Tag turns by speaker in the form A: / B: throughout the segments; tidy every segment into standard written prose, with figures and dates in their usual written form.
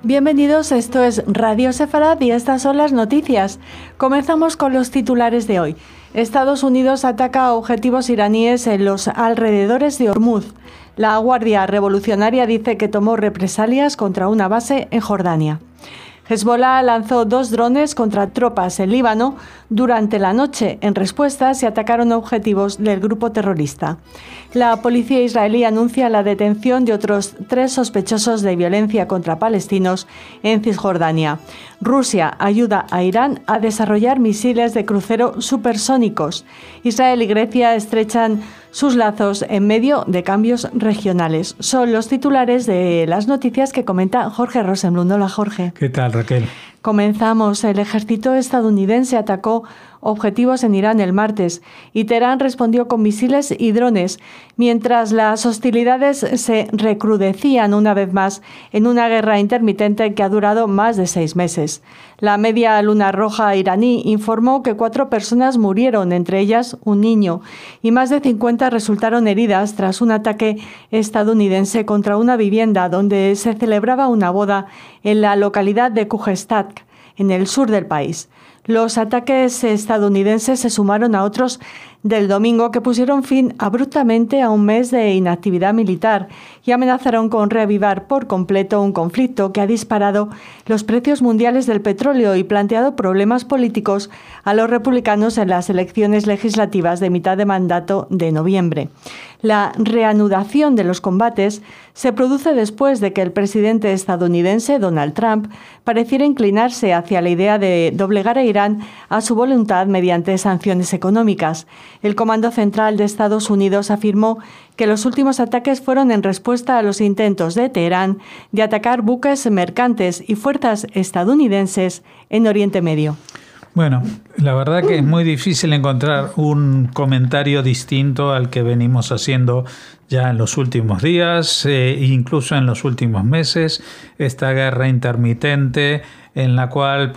A: Bienvenidos, esto es Radio Sefarad y estas son las noticias. Comenzamos con los titulares de hoy. Estados Unidos ataca a objetivos iraníes en los alrededores de Hormuz. La Guardia Revolucionaria dice que tomó represalias contra una base en Jordania. Hezbollah lanzó 2 drones contra tropas en Líbano durante la noche. En respuesta, se atacaron objetivos del grupo terrorista. La policía israelí anuncia la detención de otros 3 sospechosos de violencia contra palestinos en Cisjordania. Rusia ayuda a Irán a desarrollar misiles de crucero supersónicos. Israel y Grecia estrechan sus lazos en medio de cambios regionales. Son los titulares de las noticias que comenta Jorge Rosenblum. Hola, Jorge.
B: ¿Qué tal, Raquel?
A: Comenzamos. El ejército estadounidense atacó objetivos en Irán el martes y Teherán respondió con misiles y drones, mientras las hostilidades se recrudecían una vez más en una guerra intermitente que ha durado más de 6 meses. La Media Luna Roja iraní informó que 4 personas murieron, entre ellas un niño, y más de 50 resultaron heridas tras un ataque estadounidense contra una vivienda donde se celebraba una boda en la localidad de Khuzestan, en el sur del país. Los ataques estadounidenses se sumaron a otros del domingo que pusieron fin abruptamente a un mes de inactividad militar y amenazaron con reavivar por completo un conflicto que ha disparado los precios mundiales del petróleo y planteado problemas políticos a los republicanos en las elecciones legislativas de mitad de mandato de noviembre. La reanudación de los combates se produce después de que el presidente estadounidense Donald Trump pareciera inclinarse hacia la idea de doblegar a Irán a su voluntad mediante sanciones económicas. El Comando Central de Estados Unidos afirmó que los últimos ataques fueron en respuesta a los intentos de Teherán de atacar buques mercantes y fuerzas estadounidenses en Oriente Medio.
B: Bueno, la verdad que es muy difícil encontrar un comentario distinto al que venimos haciendo ya en los últimos días, incluso en los últimos meses. Esta guerra intermitente en la cual,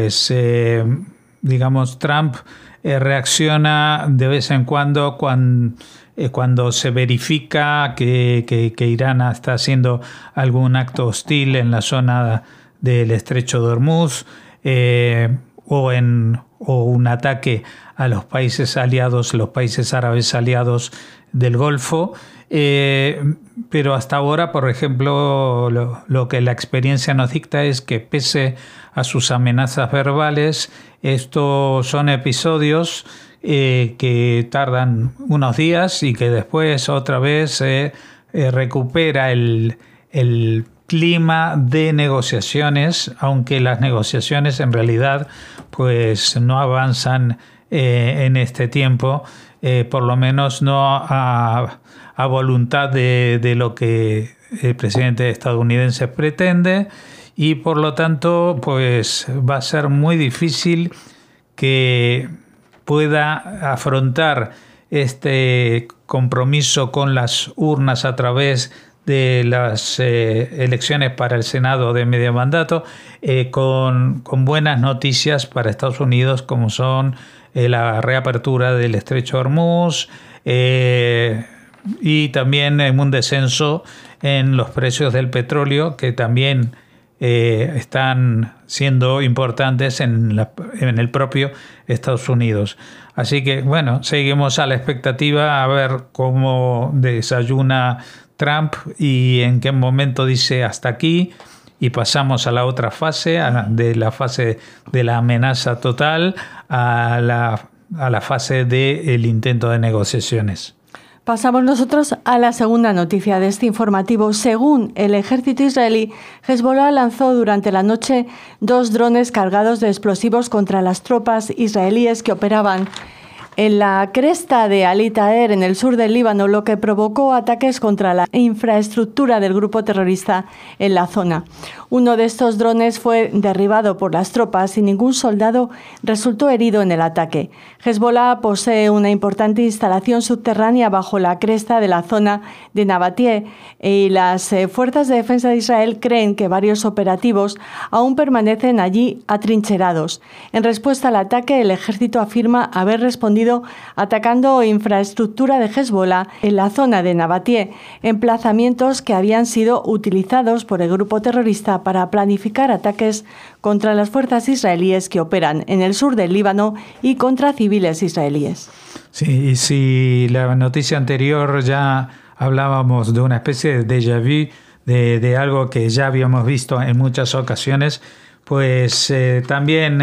B: Trump reacciona de vez en cuando se verifica que Irán está haciendo algún acto hostil en la zona del estrecho de Hormuz, o un ataque a los países aliados, los países árabes aliados del Golfo. Pero hasta ahora, por ejemplo, lo que la experiencia nos dicta es que pese a sus amenazas verbales, estos son episodios que tardan unos días y que después otra vez se recupera el clima de negociaciones, aunque las negociaciones en realidad no avanzan en este tiempo, por lo menos no a voluntad de lo que el presidente estadounidense pretende, y por lo tanto va a ser muy difícil que pueda afrontar este compromiso con las urnas a través de las elecciones para el Senado de medio mandato con buenas noticias para Estados Unidos, como son la reapertura del estrecho de Hormuz y también un descenso en los precios del petróleo, que también están siendo importantes en el propio Estados Unidos. Así que, seguimos a la expectativa a ver cómo desayuna Trump y en qué momento dice hasta aquí, y pasamos a la otra fase, de la fase de la amenaza total a la fase del intento de negociaciones.
A: Pasamos nosotros a la segunda noticia de este informativo. Según el ejército israelí, Hezbollah lanzó durante la noche 2 drones cargados de explosivos contra las tropas israelíes que operaban en la cresta de Ali Taher, en el sur del Líbano, lo que provocó ataques contra la infraestructura del grupo terrorista en la zona. Uno de estos drones fue derribado por las tropas y ningún soldado resultó herido en el ataque. Hezbollah posee una importante instalación subterránea bajo la cresta de la zona de Nabatie y las fuerzas de defensa de Israel creen que varios operativos aún permanecen allí atrincherados. En respuesta al ataque, el ejército afirma haber respondido respondido atacando infraestructura de Hezbollah en la zona de Nabatie, emplazamientos que habían sido utilizados por el grupo terrorista para planificar ataques contra las fuerzas israelíes que operan en el sur del Líbano y contra civiles israelíes.
B: Sí, y si la noticia anterior ya hablábamos de una especie de déjà vu, de algo que ya habíamos visto en muchas ocasiones, pues también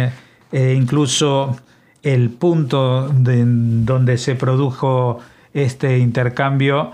B: incluso el punto donde se produjo este intercambio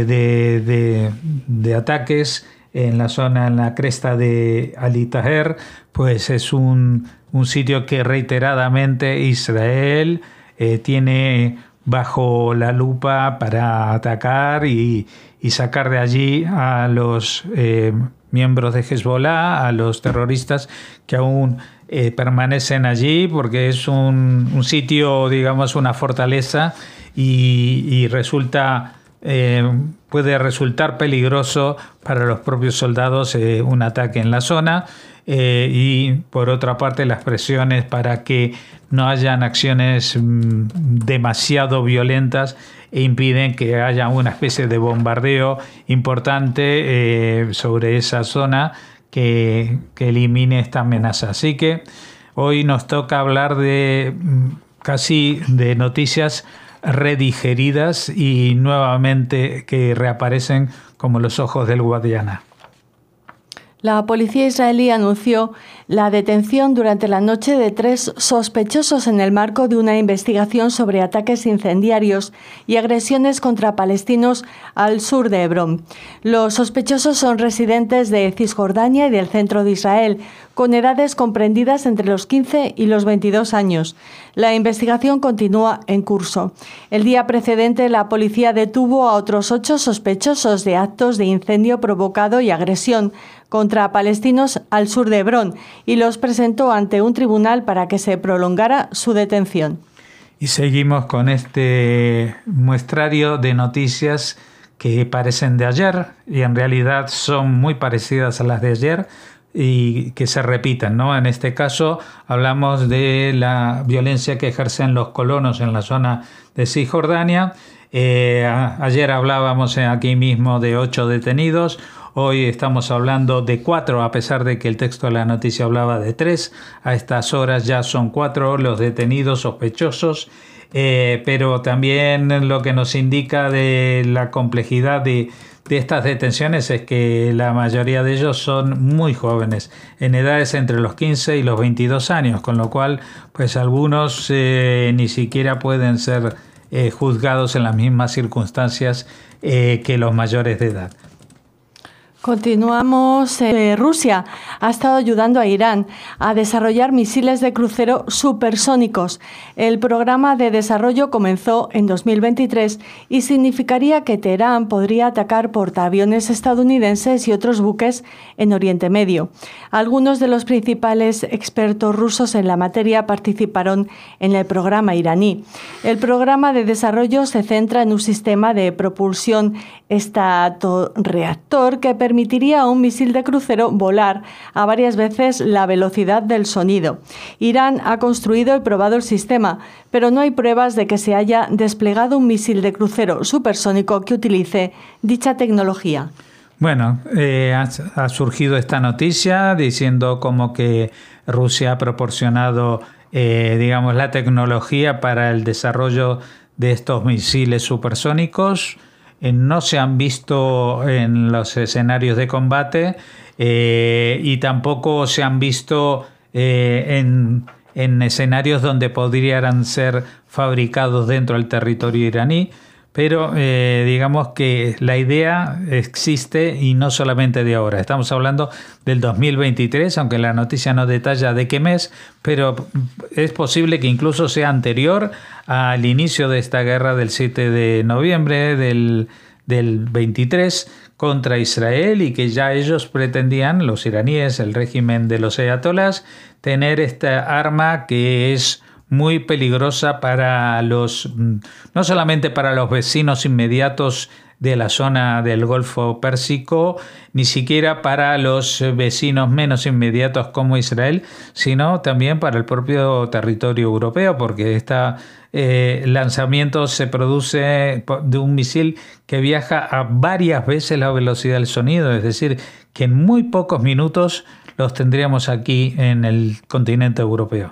B: de ataques en la zona, en la cresta de Ali Taher, pues es un sitio que reiteradamente Israel tiene bajo la lupa para atacar y sacar de allí a los miembros de Hezbollah, a los terroristas que aún permanecen allí, porque es un sitio, digamos, una fortaleza y resulta puede resultar peligroso para los propios soldados un ataque en la zona. Y por otra parte las presiones para que no hayan acciones demasiado violentas impiden que haya una especie de bombardeo importante sobre esa zona que elimine esta amenaza. Así que hoy nos toca hablar de casi de noticias redigeridas y nuevamente que reaparecen como los ojos del Guadiana.
A: La policía israelí anunció la detención durante la noche de 3 sospechosos en el marco de una investigación sobre ataques incendiarios y agresiones contra palestinos al sur de Hebrón. Los sospechosos son residentes de Cisjordania y del centro de Israel, con edades comprendidas entre los 15 y los 22 años. La investigación continúa en curso. El día precedente, la policía detuvo a otros 8 sospechosos de actos de incendio provocado y agresión contra palestinos al sur de Hebrón y los presentó ante un tribunal para que se prolongara su detención.
B: Y seguimos con este muestrario de noticias que parecen de ayer y en realidad son muy parecidas a las de ayer y que se repiten, ¿no? En este caso hablamos de la violencia que ejercen los colonos en la zona de Cisjordania. Ayer hablábamos aquí mismo de 8 detenidos. Hoy estamos hablando de 4, a pesar de que el texto de la noticia hablaba de 3. A estas horas ya son 4 los detenidos sospechosos, pero también lo que nos indica de la complejidad de estas detenciones es que la mayoría de ellos son muy jóvenes, en edades entre los 15 y los 22 años, con lo cual pues algunos ni siquiera pueden ser juzgados en las mismas circunstancias que los mayores de edad.
A: Continuamos. Rusia ha estado ayudando a Irán a desarrollar misiles de crucero supersónicos. El programa de desarrollo comenzó en 2023 y significaría que Teherán podría atacar portaaviones estadounidenses y otros buques en Oriente Medio. Algunos de los principales expertos rusos en la materia participaron en el programa iraní. El programa de desarrollo se centra en un sistema de propulsión estatorreactor que permitiría a un misil de crucero volar a varias veces la velocidad del sonido. Irán ha construido y probado el sistema, pero no hay pruebas de que se haya desplegado un misil de crucero supersónico que utilice dicha tecnología.
B: Bueno, ha surgido esta noticia diciendo como que Rusia ha proporcionado, digamos, la tecnología para el desarrollo de estos misiles supersónicos. No se han visto en los escenarios de combate y tampoco se han visto en escenarios donde podrían ser fabricados dentro del territorio iraní, pero digamos que la idea existe y no solamente de ahora. Estamos hablando del 2023, aunque la noticia no detalla de qué mes, pero es posible que incluso sea anterior al inicio de esta guerra del 7 de noviembre del 23 contra Israel y que ya ellos pretendían, los iraníes, el régimen de los ayatolás, tener esta arma que es muy peligrosa para no solamente para los vecinos inmediatos de la zona del Golfo Pérsico, ni siquiera para los vecinos menos inmediatos como Israel, sino también para el propio territorio europeo, porque esta lanzamientos se produce de un misil que viaja a varias veces la velocidad del sonido, es decir, que en muy pocos minutos los tendríamos aquí en el continente europeo.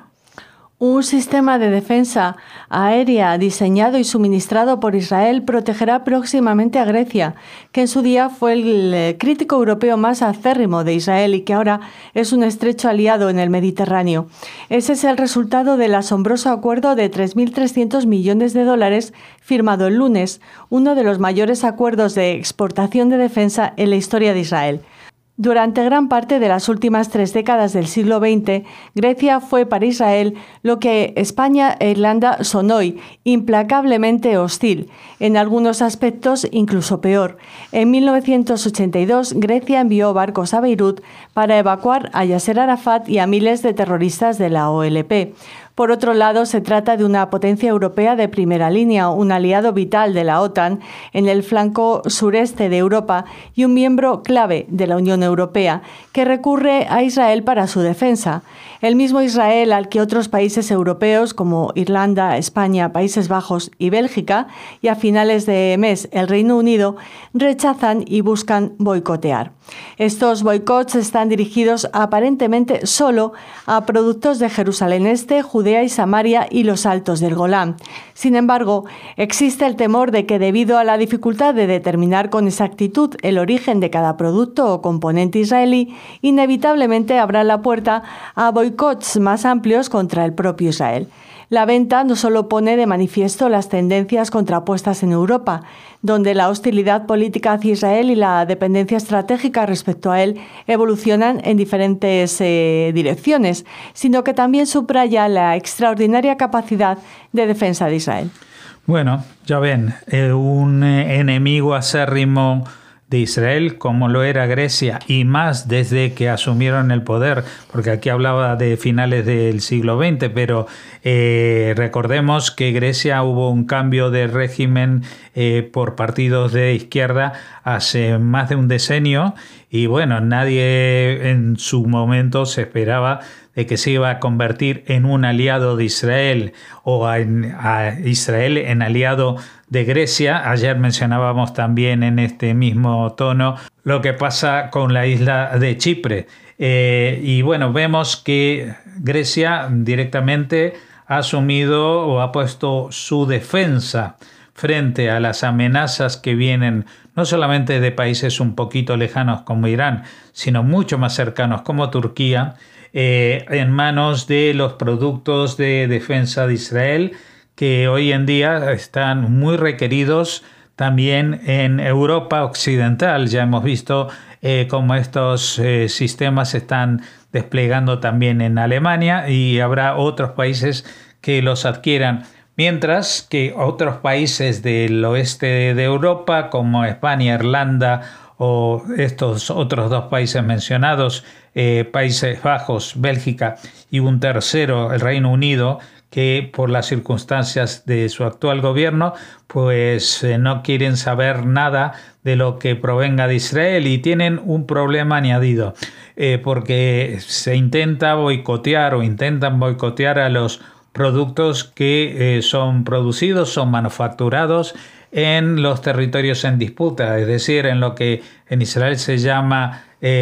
A: Un sistema de defensa aérea diseñado y suministrado por Israel protegerá próximamente a Grecia, que en su día fue el crítico europeo más acérrimo de Israel y que ahora es un estrecho aliado en el Mediterráneo. Ese es el resultado del asombroso acuerdo de 3.300 millones de dólares firmado el lunes, uno de los mayores acuerdos de exportación de defensa en la historia de Israel. Durante gran parte de las últimas 3 décadas del siglo XX, Grecia fue para Israel lo que España e Irlanda son hoy, implacablemente hostil, en algunos aspectos incluso peor. En 1982, Grecia envió barcos a Beirut para evacuar a Yasser Arafat y a miles de terroristas de la OLP. Por otro lado, se trata de una potencia europea de primera línea, un aliado vital de la OTAN en el flanco sureste de Europa y un miembro clave de la Unión Europea, que recurre a Israel para su defensa. El mismo Israel al que otros países europeos como Irlanda, España, Países Bajos y Bélgica, y a finales de mes el Reino Unido, rechazan y buscan boicotear. Estos boicots están dirigidos aparentemente solo a productos de Jerusalén Este, Judea y Samaria y los Altos del Golán. Sin embargo, existe el temor de que debido a la dificultad de determinar con exactitud el origen de cada producto o componente israelí, inevitablemente abra la puerta a boicots más amplios contra el propio Israel. La venta no solo pone de manifiesto las tendencias contrapuestas en Europa, donde la hostilidad política hacia Israel y la dependencia estratégica respecto a él evolucionan en diferentes direcciones, sino que también subraya la extraordinaria capacidad de defensa de Israel.
B: Bueno, ya ven, un enemigo acérrimo de Israel, como lo era Grecia, y más desde que asumieron el poder, porque aquí hablaba de finales del siglo XX, pero recordemos que Grecia hubo un cambio de régimen por partidos de izquierda hace más de un decenio, y bueno, nadie en su momento se esperaba de que se iba a convertir en un aliado de Israel o a Israel en aliado de Grecia. Ayer mencionábamos también en este mismo tono lo que pasa con la isla de Chipre. Y bueno, vemos que Grecia directamente ha asumido o ha puesto su defensa frente a las amenazas que vienen no solamente de países un poquito lejanos como Irán, sino mucho más cercanos como Turquía, en manos de los productos de defensa de Israel, que hoy en día están muy requeridos también en Europa occidental. Ya hemos visto cómo estos sistemas se están desplegando también en Alemania y habrá otros países que los adquieran. Mientras que otros países del oeste de Europa, como España, Irlanda o estos otros 2 países mencionados, Países Bajos, Bélgica y un tercero, el Reino Unido, que por las circunstancias de su actual gobierno, pues no quieren saber nada de lo que provenga de Israel y tienen un problema añadido, porque se intenta boicotear o intentan boicotear a los productos que son producidos, son manufacturados en los territorios en disputa, es decir, en lo que en Israel se llama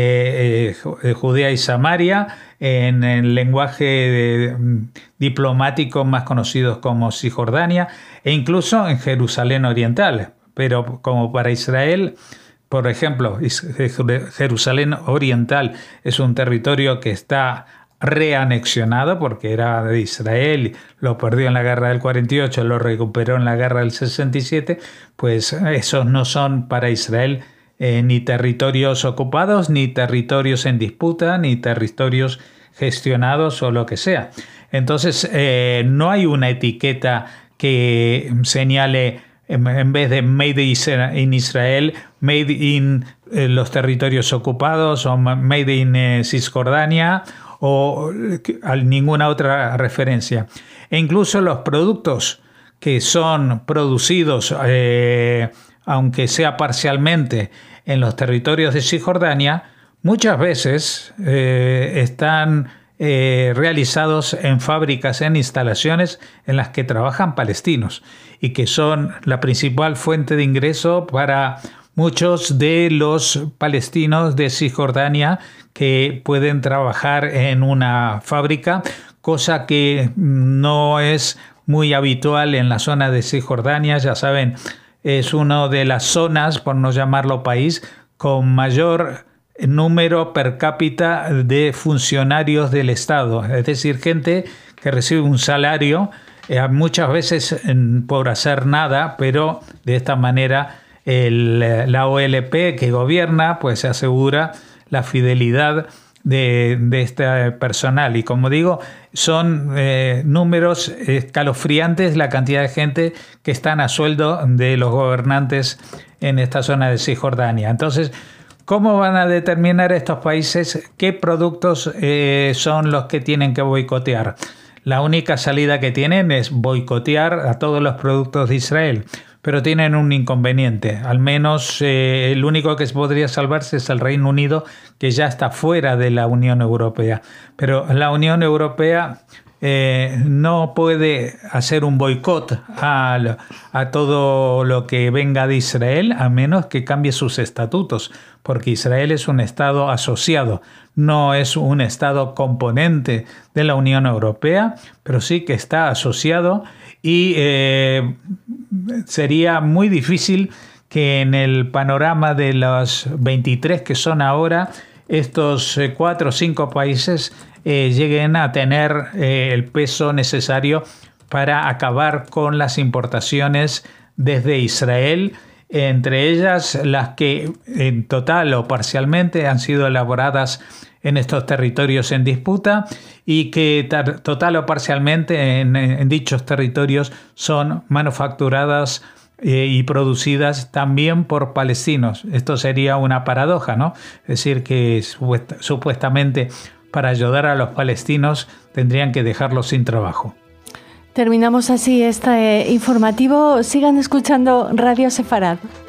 B: Judea y Samaria, en el lenguaje diplomático más conocidos como Cisjordania, e incluso en Jerusalén Oriental. Pero como para Israel, por ejemplo, Jerusalén Oriental es un territorio que está reanexionado porque era de Israel, lo perdió en la guerra del 48, lo recuperó en la guerra del 67, pues esos no son para Israel ni territorios ocupados, ni territorios en disputa, ni territorios gestionados o lo que sea. Entonces no hay una etiqueta que señale, en vez de Made in Israel, Made in los territorios ocupados o Made in Cisjordania o ninguna otra referencia. E incluso los productos que son producidos, aunque sea parcialmente, en los territorios de Cisjordania, muchas veces están realizados en fábricas, en instalaciones en las que trabajan palestinos y que son la principal fuente de ingreso para muchos de los palestinos de Cisjordania que pueden trabajar en una fábrica, cosa que no es muy habitual en la zona de Cisjordania. Ya saben, es una de las zonas, por no llamarlo país, con mayor número per cápita de funcionarios del Estado, es decir, gente que recibe un salario muchas veces por hacer nada, pero de esta manera la OLP que gobierna pues se asegura la fidelidad de este personal. Y como digo, son números escalofriantes la cantidad de gente que están a sueldo de los gobernantes en esta zona de Cisjordania. Entonces, ¿cómo van a determinar estos países qué productos son los que tienen que boicotear? La única salida que tienen es boicotear a todos los productos de Israel. Pero tienen un inconveniente. Al menos el único que podría salvarse es el Reino Unido, que ya está fuera de la Unión Europea. Pero la Unión Europea no puede hacer un boicot a todo lo que venga de Israel, a menos que cambie sus estatutos, porque Israel es un Estado asociado, no es un Estado componente de la Unión Europea, pero sí que está asociado y sería muy difícil que en el panorama de los 23 que son ahora, estos 4 o 5 países lleguen a tener el peso necesario para acabar con las importaciones desde Israel, entre ellas las que en total o parcialmente han sido elaboradas en estos territorios en disputa y que total o parcialmente en dichos territorios son manufacturadas y producidas también por palestinos. Esto sería una paradoja, ¿no? Es decir, que supuestamente para ayudar a los palestinos tendrían que dejarlos sin trabajo.
A: Terminamos así este informativo. Sigan escuchando Radio Sefarad.